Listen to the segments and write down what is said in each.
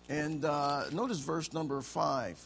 And notice verse number 5.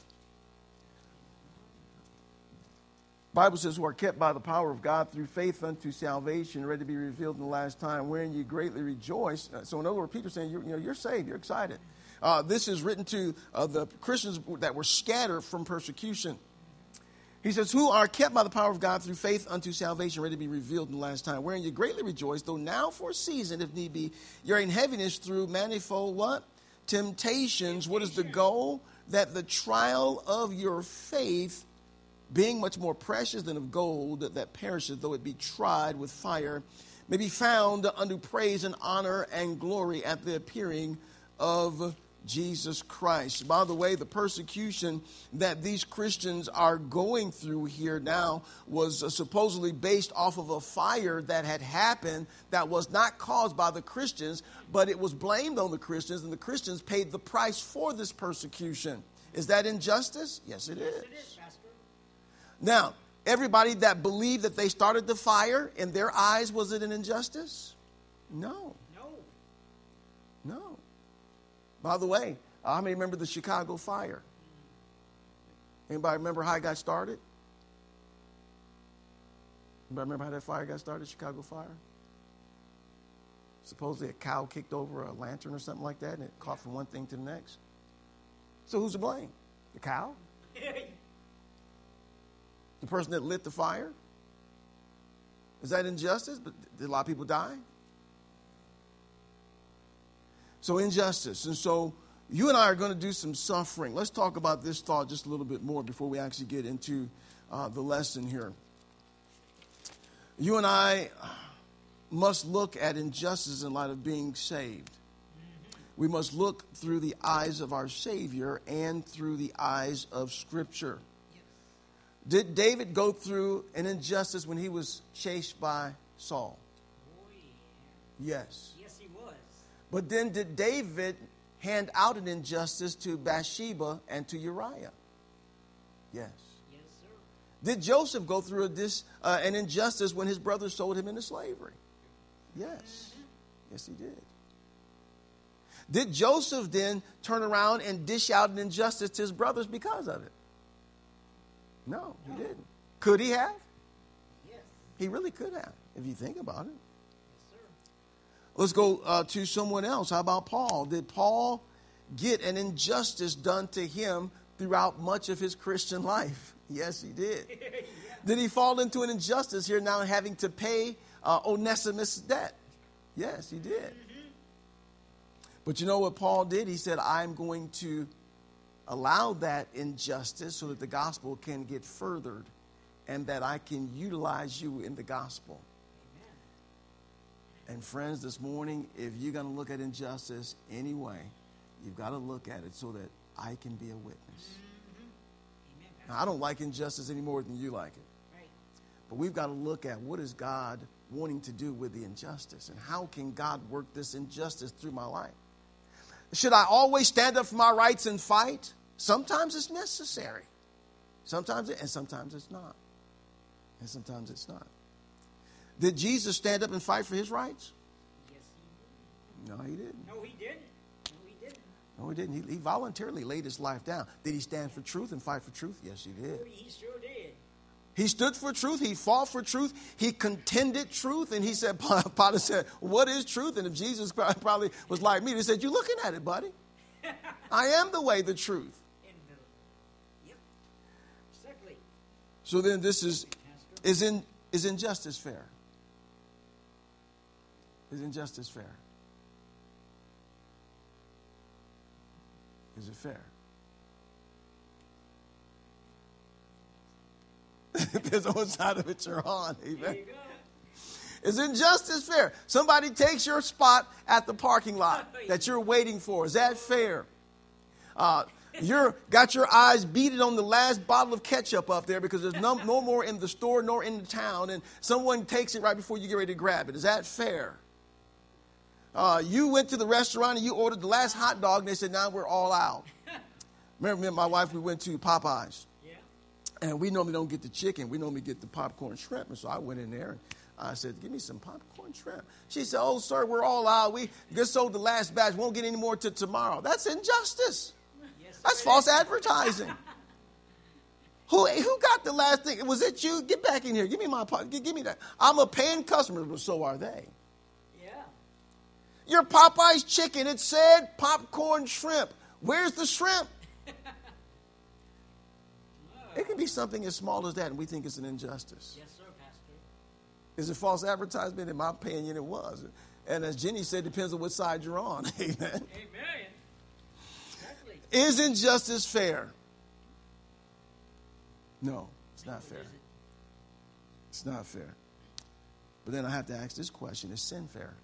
Bible says, who are kept by the power of God through faith unto salvation, ready to be revealed in the last time, wherein ye greatly rejoice. So in other words, Peter's saying, you're saved, you're excited. This is written to the Christians that were scattered from persecution. He says, who are kept by the power of God through faith unto salvation, ready to be revealed in the last time, wherein you greatly rejoice, though now for a season, if need be, you're in heaviness through manifold what? Temptations. What is the goal? That the trial of your faith, being much more precious than of gold that perisheth, though it be tried with fire, may be found unto praise and honor and glory at the appearing of Jesus Christ. By the way, the persecution that these Christians are going through here now was supposedly based off of a fire that had happened that was not caused by the Christians, but it was blamed on the Christians, and the Christians paid the price for this persecution. Is that injustice? Yes, it is. Yes, it is, Pastor. Now, everybody that believed that they started the fire, in their eyes, was it an injustice? No. No. By the way, how many remember the Chicago fire? Anybody remember how it got started? Anybody remember how that fire got started, Chicago fire? Supposedly a cow kicked over a lantern or something like that, and it caught from one thing to the next. So who's to blame? The cow? The person that lit the fire? Is that injustice? But did a lot of people die? So injustice. And so you and I are going to do some suffering. Let's talk about this thought just a little bit more before we actually get into the lesson here. You and I must look at injustice in light of being saved. We must look through the eyes of our Savior and through the eyes of Scripture. Did David go through an injustice when he was chased by Saul? Yes. Yes, he was. But then did David hand out an injustice to Bathsheba and to Uriah? Yes. Yes, sir. Did Joseph go through an injustice when his brothers sold him into slavery? Yes. Yes, he did. Did Joseph then turn around and dish out an injustice to his brothers because of it? No, he didn't. Could he have? Yes. He really could have, if you think about it. Yes, sir. Let's go to someone else. How about Paul? Did Paul get an injustice done to him throughout much of his Christian life? Yes, he did. Yeah. Did he fall into an injustice here now having to pay Onesimus' debt? Yes, he did. Mm-hmm. But you know what Paul did? He said, I'm going to allow that injustice so that the gospel can get furthered and that I can utilize you in the gospel. Amen. And friends, this morning, if you're going to look at injustice anyway, you've got to look at it so that I can be a witness. Mm-hmm. Now, I don't like injustice any more than you like it. Right. But we've got to look at what is God wanting to do with the injustice and how can God work this injustice through my life. Should I always stand up for my rights and fight? Sometimes it's necessary. Sometimes it's not. And sometimes it's not. Did Jesus stand up and fight for his rights? Yes, he did. No, he didn't. No, he didn't. No, he didn't. No, he didn't. He voluntarily laid his life down. Did he stand for truth and fight for truth? Yes, he did. Oh, he sure did. He stood for truth. He fought for truth. He contended truth. And he said, Pilate said, what is truth? And if Jesus probably was like me, he said, you're looking at it, buddy. I am the way, the truth. Yep. Exactly. So then this is injustice fair? Is injustice fair? Is it fair? Depends on what side of it you're on. Amen. There you go. Is injustice fair? Somebody takes your spot at the parking lot that you're waiting for. Is that fair? You're got your eyes beaded on the last bottle of ketchup up there because there's no more in the store nor in the town, and someone takes it right before you get ready to grab it. Is that fair? You went to the restaurant and you ordered the last hot dog, and they said, now we're all out. Remember, me and my wife, we went to Popeyes. And we normally don't get the chicken. We normally get the popcorn shrimp. And so I went in there I said, give me some popcorn shrimp. She said, oh, sir, we're all out. We just sold the last batch. Won't get any more till tomorrow. That's injustice. Yes, That's false advertising. Who got the last thing? Was it you? Get back in here. Give me my give me that. I'm a paying customer, but so are they. Yeah. Your Popeye's chicken, it said popcorn shrimp. Where's the shrimp? It can be something as small as that, and we think it's an injustice. Yes, sir, Pastor. Is it false advertisement? In my opinion, it was. And as Jenny said, it depends on what side you're on. Amen. Amen. Exactly. Is injustice fair? No, it's not fair. It's not fair. But then I have to ask this question: is sin fair?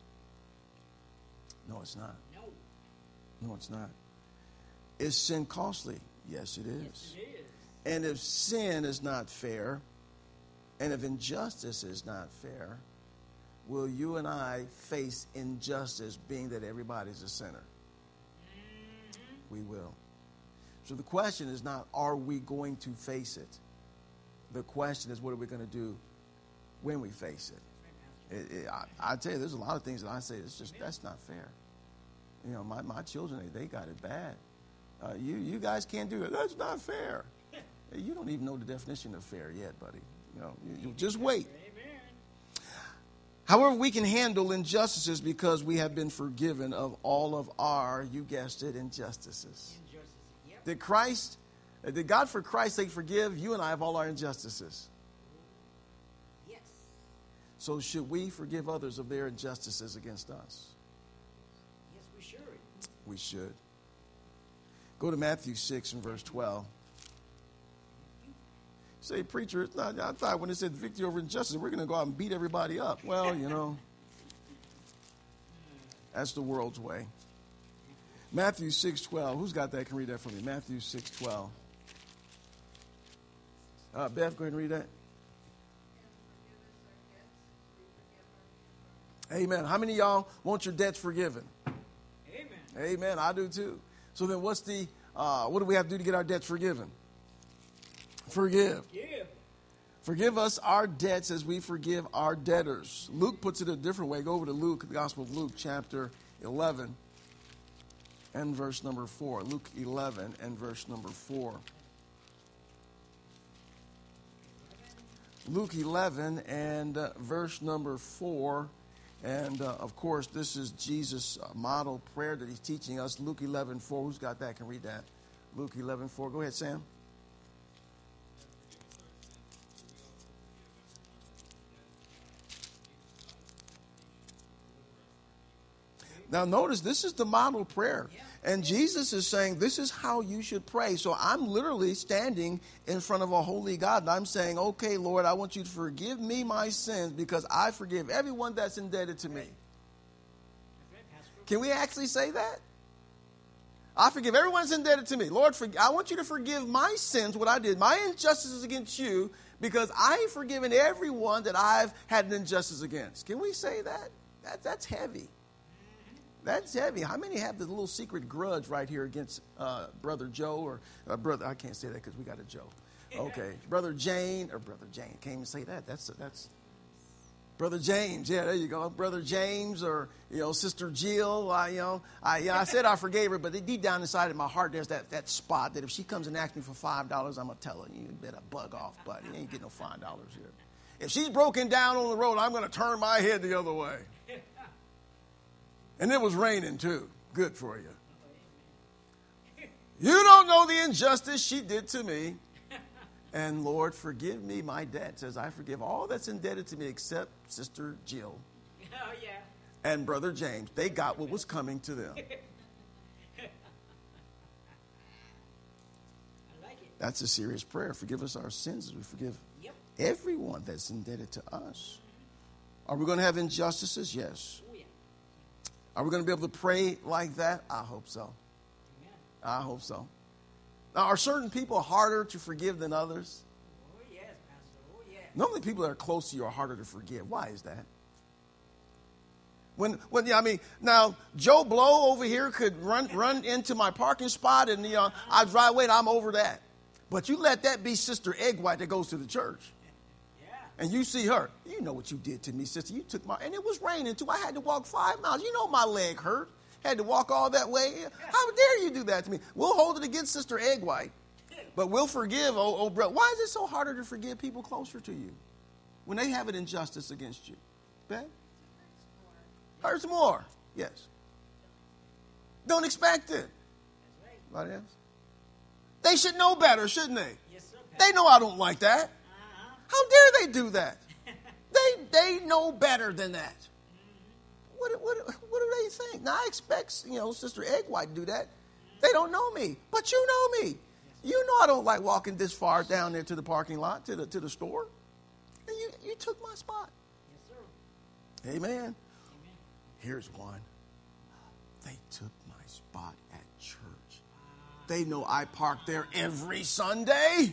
No, it's not. No. No, it's not. Is sin costly? Yes, it is. Yes, it is. And if sin is not fair, and if injustice is not fair, will you and I face injustice, being that everybody's a sinner? Mm-hmm. We will. So the question is not, are we going to face it? The question is, what are we going to do when we face it? I tell you, there's a lot of things that I say, that's not fair. You know, my children, they got it bad. You guys can't do it. That's not fair. You don't even know the definition of fair yet, buddy. You know, you just wait. Amen. However, we can handle injustices because we have been forgiven of all of our, you guessed it, injustices. Injustice. Yep. Did God for Christ's sake forgive you and I of all our injustices? Yes. So should we forgive others of their injustices against us? Yes, we should. We should. Go to Matthew 6 and verse 12. Say, preacher, it's not, I thought when it said victory over injustice, we're going to go out and beat everybody up. Well, you know, that's the world's way. Matthew 6:12. Who's got that? Can read that for me. Matthew 6:12. Beth, go ahead and read that. Amen. How many of y'all want your debts forgiven? Amen. Amen. I do too. So then what do we have to do to get our debts forgiven? Forgive. Give. Forgive us our debts as we forgive our debtors. Luke puts it a different way. Go over to Luke, the Gospel of Luke, chapter 11 and verse number 4. Luke 11 and verse number 4. Luke 11 and verse number 4. And, of course, this is Jesus' model prayer that he's teaching us. Luke 11:4. Who's got that? Can read that. Luke 11:4. Go ahead, Sam. Now, notice this is the model prayer. And Jesus is saying this is how you should pray. So I'm literally standing in front of a holy God. And I'm saying, okay, Lord, I want you to forgive me my sins because I forgive everyone that's indebted to me. Can we actually say that? I forgive everyone that's indebted to me. Lord, I want you to forgive my sins, what I did, my injustices against you, because I've forgiven everyone that I've had an injustice against. Can we say that? That's heavy. That's heavy. How many have the little secret grudge right here against Brother Joe or Brother? I can't say that because we got a Joe. Okay, Brother Jane or Brother Jane. Can't even say that. That's Brother James. Yeah, there you go. Brother James or Sister Jill. I said I forgave her, but deep down inside of my heart, there's that spot that if she comes and asks me for $5, I'm gonna tell her, you better bug off, buddy. You ain't getting no $5 here. If she's broken down on the road, I'm gonna turn my head the other way. And it was raining too. Good for you. You don't know the injustice she did to me. And Lord, forgive me my debts as I forgive all that's indebted to me except Sister Jill Oh, yeah. and Brother James. They got what was coming to them. I like it. That's a serious prayer. Forgive us our sins as we forgive Yep. everyone that's indebted to us. Are we going to have injustices? Yes. Oh, yeah. Are we going to be able to pray like that? I hope so. Amen. I hope so. Now, are certain people harder to forgive than others? Oh, yes, Pastor. Oh, yeah. Normally, people that are close to you are harder to forgive. Why is that? Now Joe Blow over here could run into my parking spot, and I drive away, and I'm over that. But you let that be Sister Egg White that goes to the church. Yeah. And you see her. You know what you did to me, sister. You took my, and it was raining too. I had to walk 5 miles. You know my leg hurt. Had to walk all that way. How dare you do that to me? We'll hold it against Sister Egg White, but we'll forgive old brother. Why is it so harder to forgive people closer to you when they have an injustice against you? Ben? Hurts more. Yes. Don't expect it. Anybody else? They should know better, shouldn't they? Yes, sir. They know I don't like that. How dare they do that? They know better than that. What do they think? Now, I expect, Sister Egg White to do that. They don't know me, but you know me. You know I don't like walking this far down there to the parking lot, to the store. And you took my spot. Yes, sir. Amen. Here's one. They took my spot at church. They know I park there every Sunday.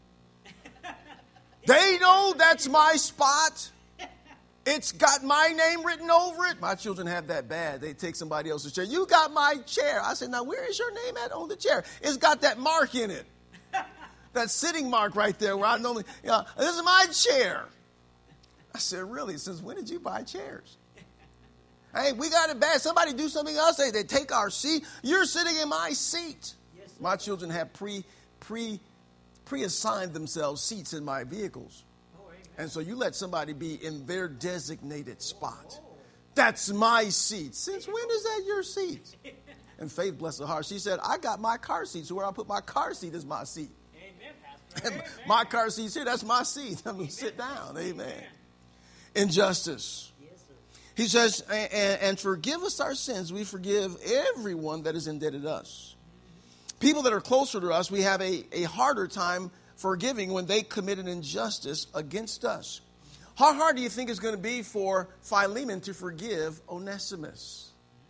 They know that's my spot. It's got my name written over it. My children have that bad. They take somebody else's chair. You got my chair. I said, now where is your name at on the chair? It's got that mark in it. That sitting mark right there where I normally, this is my chair. I said, really? Since when did you buy chairs? Hey, we got it bad. Somebody do something else. They take our seat. You're sitting in my seat. Yes, my children have pre-assigned themselves seats in my vehicles. And so you let somebody be in their designated spot. That's my seat. Since when is that your seat? And Faith, bless her heart, she said, I got my car seat. So where I put my car seat is my seat. Amen, Pastor. Amen. My car seat's here. That's my seat. I'm going to sit down. Amen. Injustice. Yes, sir. He says, and forgive us our sins. We forgive everyone that is indebted to us. People that are closer to us, we have a harder time forgiving when they commit an injustice against us. How hard do you think it's going to be for Philemon to forgive Onesimus?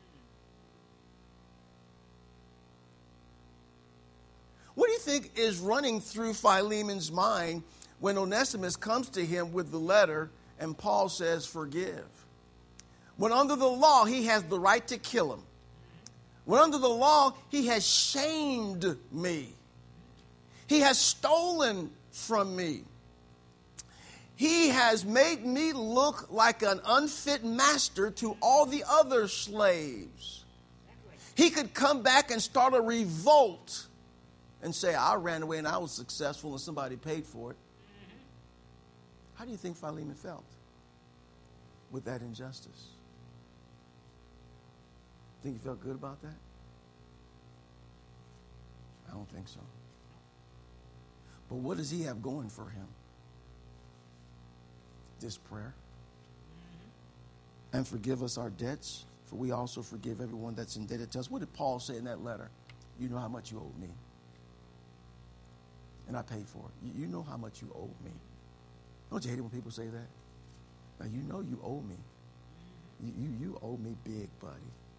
What do you think is running through Philemon's mind when Onesimus comes to him with the letter and Paul says, forgive? When under the law, he has the right to kill him. When under the law, he has shamed me. He has stolen from me. He has made me look like an unfit master to all the other slaves. He could come back and start a revolt and say, I ran away and I was successful and somebody paid for it. How do you think Philemon felt with that injustice? Think he felt good about that? I don't think so. But what does he have going for him? This prayer. And forgive us our debts, for we also forgive everyone that's indebted to us. What did Paul say in that letter? You know how much you owe me. And I paid for it. You know how much you owe me. Don't you hate it when people say that? Now you know you owe me. You owe me big, buddy.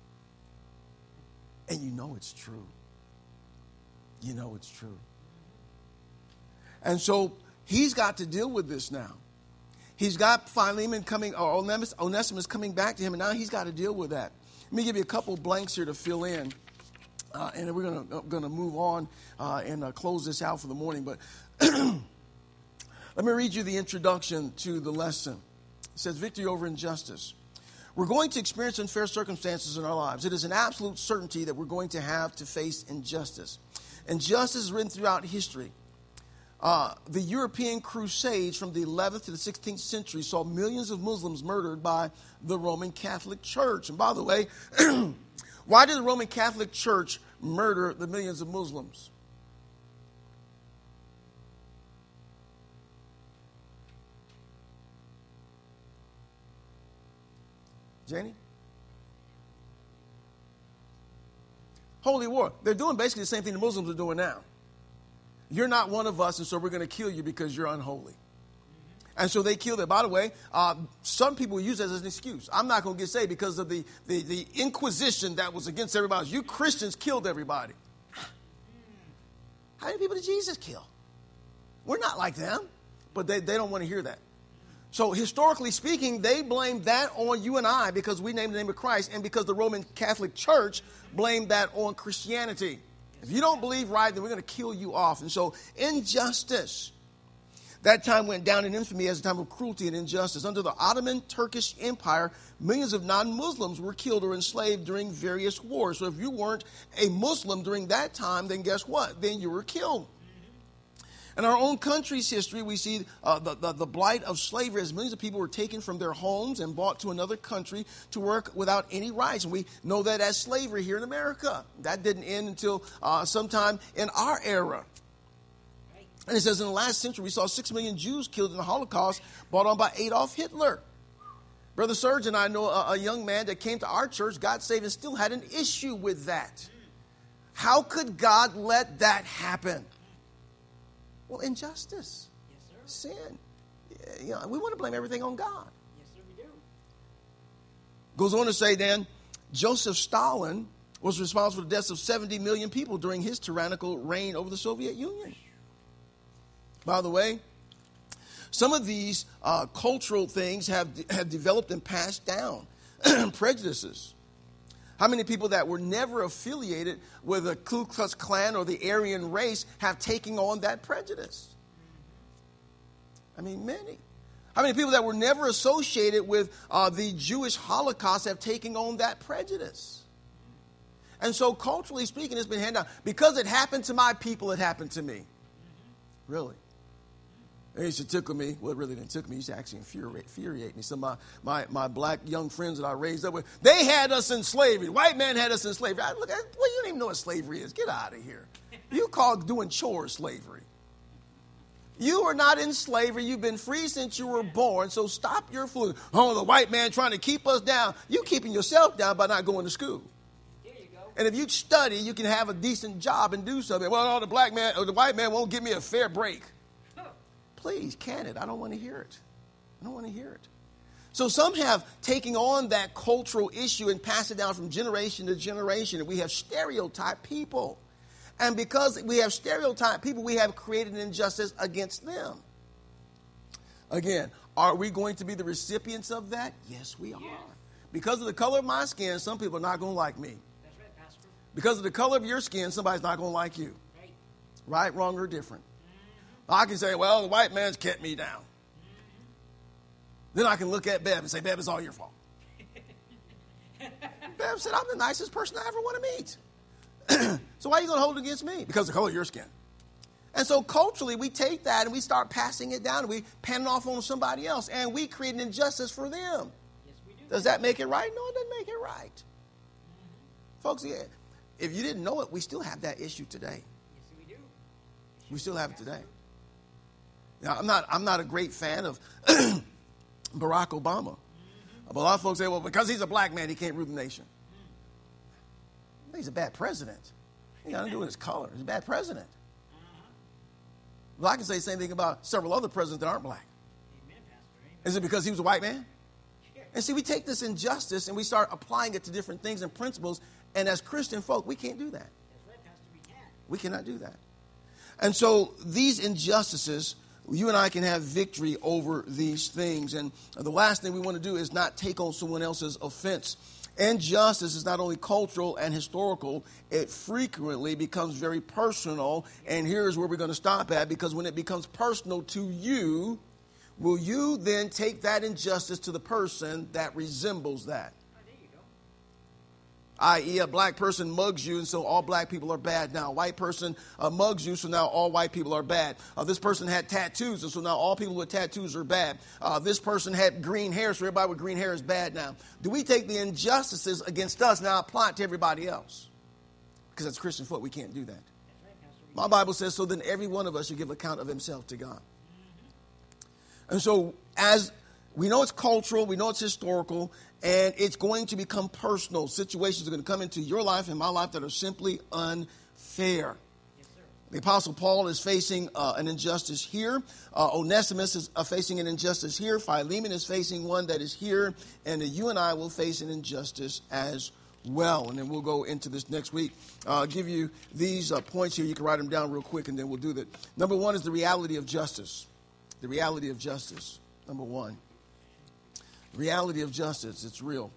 And you know it's true. You know it's true. And so he's got to deal with this now. He's got Philemon coming, or Onesimus coming back to him, and now he's got to deal with that. Let me give you a couple blanks here to fill in, and then we're going to move on and close this out for the morning. But let me read you the introduction to the lesson. It says, victory over injustice. We're going to experience unfair circumstances in our lives. It is an absolute certainty that we're going to have to face injustice. Injustice is written throughout history. The European Crusades from the 11th to the 16th century saw millions of Muslims murdered by the Roman Catholic Church. And by the way, why did the Roman Catholic Church murder the millions of Muslims? Jenny? Holy war. They're doing basically the same thing the Muslims are doing now. You're not one of us, and so we're going to kill you because you're unholy. And so they killed it. By the way, some people use that as an excuse. I'm not going to get saved because of the inquisition that was against everybody else. You Christians killed everybody. How many people did Jesus kill? We're not like them, but they don't want to hear that. So historically speaking, they blamed that on you and I because we named the name of Christ and because the Roman Catholic Church blamed that on Christianity. If you don't believe right, then we're going to kill you off. And so injustice. That time went down in infamy as a time of cruelty and injustice. Under the Ottoman Turkish Empire, millions of non-Muslims were killed or enslaved during various wars. So if you weren't a Muslim during that time, then guess what? Then you were killed. In our own country's history, we see the blight of slavery as millions of people were taken from their homes and brought to another country to work without any rights. And we know that as slavery here in America. That didn't end until sometime in our era. And it says in the last century, we saw 6 million Jews killed in the Holocaust brought on by Adolf Hitler. Brother Serge and I know a young man that came to our church, got saved, and still had an issue with that. How could God let that happen? Well, injustice, Yes, sir. sin. You know, we want to blame everything on God. Yes, sir, we do. Goes on to say then, Joseph Stalin was responsible for the deaths of 70 million people during his tyrannical reign over the Soviet Union. By the way, some of these cultural things have developed and passed down. Prejudices. How many people that were never affiliated with the Ku Klux Klan or the Aryan race have taken on that prejudice? I mean, many. How many people that were never associated with the Jewish Holocaust have taken on that prejudice? And so culturally speaking, it's been handed down. Because it happened to my people, it happened to me. Really. It used to tickle me. Well, it really didn't tickle me. It used to actually infuriate me. Some of my black young friends that I raised up with, they had us in slavery. White man had us in slavery. I look at, well, you don't even know what slavery is. Get out of here. You call doing chores slavery. You are not in slavery. You've been free since you were born. So stop your fooling. Oh, the white man trying to keep us down. You keeping yourself down by not going to school. There you go. And if you study, you can have a decent job and do something. Well, no, the black man or the white man won't give me a fair break. Please, can it? I don't want to hear it. I don't want to hear it. So some have taken on that cultural issue and passed it down from generation to generation. And we have stereotyped people. And because we have stereotyped people, we have created an injustice against them. Again, are we going to be the recipients of that? Yes, we are. Yes. Because of the color of my skin, some people are not going to like me. That's right, Pastor. Because of the color of your skin, somebody's not going to like you. Right. Right, wrong, or different. I can say, well, the white man's kept me down. Then I can look at Bev and say, Bev, it's all your fault. Bev said, I'm the nicest person I ever want to meet. So why are you going to hold it against me? Because of the color of your skin. And so culturally, we take that and we start passing it down and we pan it off on somebody else. And we create an injustice for them. Yes, we do. Does that make it right? No, it doesn't make it right. Folks, yeah, if you didn't know it, we still have that issue today. Yes, we do. We still have it today. Now, I'm not a great fan of Barack Obama. But a lot of folks say, well, because he's a black man, he can't rule the nation. He's a bad president. He got to do with his color. He's a bad president. Well, I can say the same thing about several other presidents that aren't black. Amen, Pastor. Amen. Is it because he was a white man? And see, we take this injustice and we start applying it to different things and principles. And as Christian folk, we can't do that. That's right, Pastor. We can. We cannot do that. And so these injustices, you and I can have victory over these things. And the last thing we want to do is not take on someone else's offense. Injustice is not only cultural and historical, it frequently becomes very personal. And here's where we're going to stop at, because when it becomes personal to you, will you then take that injustice to the person that resembles that? Oh, there you go. I.e., a black person mugs you, and so all black people are bad now. A white person mugs you, so now all white people are bad. This person had tattoos, and so now all people with tattoos are bad. This person had green hair, so everybody with green hair is bad now. Do we take the injustices against us now apply it to everybody else? Because as Christian folk, we can't do that. That's right, Pastor. My Bible says, so then every one of us should give account of himself to God. And so as we know it's cultural, we know it's historical, and it's going to become personal. Situations are going to come into your life and my life that are simply unfair. Yes, sir. The Apostle Paul is facing an injustice here. Onesimus is facing an injustice here. Philemon is facing one that is here. And you and I will face an injustice as well. And then we'll go into this next week. I'll give you these points here. You can write them down real quick, and then we'll do that. Number one is the reality of justice. The reality of justice. Number one. Reality of justice, it's real.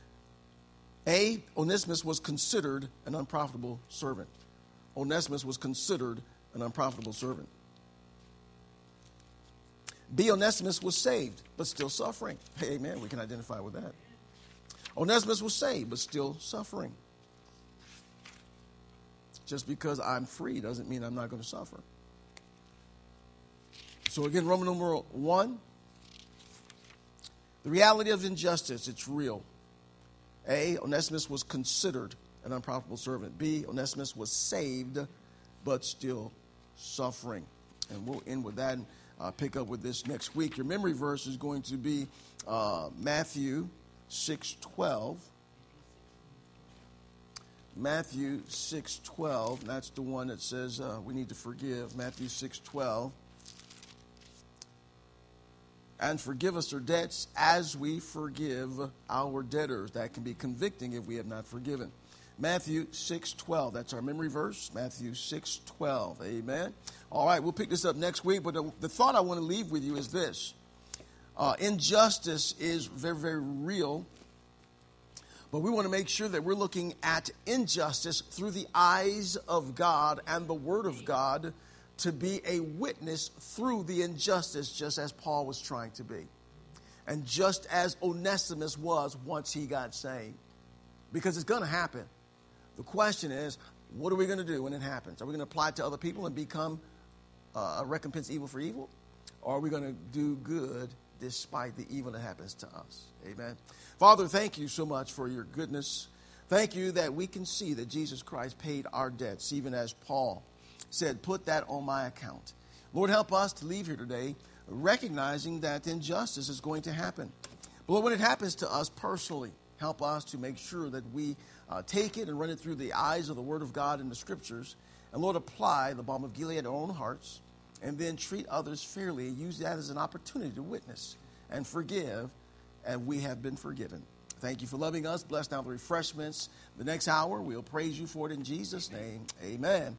Onesimus was considered an unprofitable servant. Onesimus was considered an unprofitable servant. B, Onesimus was saved, but still suffering. Hey, amen, we can identify with that. Onesimus was saved, but still suffering. Just because I'm free doesn't mean I'm not going to suffer. So again, Roman numeral 1, the reality of injustice, it's real. A, Onesimus was considered an unprofitable servant. B, Onesimus was saved, but still suffering. And we'll end with that and pick up with this next week. Your memory verse is going to be Matthew 6:12. Matthew 6:12. That's the one that says we need to forgive. Matthew 6:12. And forgive us our debts as we forgive our debtors. That can be convicting if we have not forgiven. Matthew 6:12. That's our memory verse. Matthew 6:12. Amen. All right, we'll pick this up next week. But the thought I want to leave with you is this. Injustice is very, very real. But we want to make sure that we're looking at injustice through the eyes of God and the Word of God to be a witness through the injustice, just as Paul was trying to be. And just as Onesimus was once he got saved. Because it's going to happen. The question is, what are we going to do when it happens? Are we going to apply it to other people and become a recompense evil for evil? Or are we going to do good despite the evil that happens to us? Amen. Father, thank you so much for your goodness. Thank you that we can see that Jesus Christ paid our debts, even as Paul said, put that on my account. Lord, help us to leave here today recognizing that injustice is going to happen. But Lord, when it happens to us personally, help us to make sure that we take it and run it through the eyes of the Word of God in the Scriptures. And Lord, apply the balm of Gilead to our own hearts and then treat others fairly. Use that as an opportunity to witness and forgive, and we have been forgiven. Thank you for loving us. Bless now the refreshments. The next hour, we'll praise you for it in Jesus' name. Amen.